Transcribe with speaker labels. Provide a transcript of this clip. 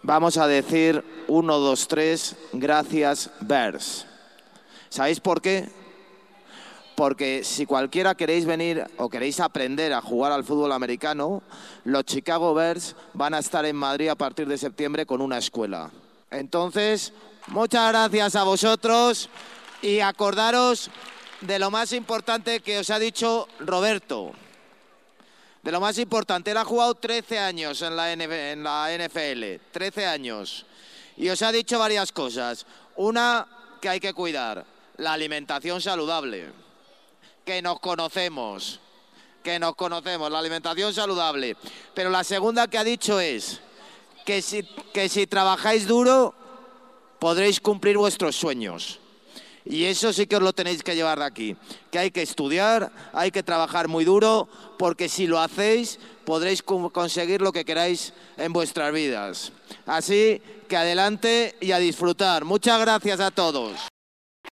Speaker 1: vamos a decir 1, 2, 3, gracias, Bears. ¿Sabéis por qué? Porque si cualquiera queréis venir o queréis aprender a jugar al fútbol americano, los Chicago Bears van a estar en Madrid a partir de septiembre con una escuela. Entonces, muchas gracias a vosotros y acordaros de lo más importante que os ha dicho Roberto. De lo más importante, él ha jugado 13 años en la NFL, 13 años. Y os ha dicho varias cosas. Una, que hay que cuidar, la alimentación saludable. Que nos conocemos, la alimentación saludable. Pero la segunda que ha dicho es que si trabajáis duro, podréis cumplir vuestros sueños. Y eso sí que os lo tenéis que llevar de aquí. Que hay que estudiar, hay que trabajar muy duro, porque si lo hacéis, podréis conseguir lo que queráis en vuestras vidas. Así que adelante y a disfrutar. Muchas gracias a todos.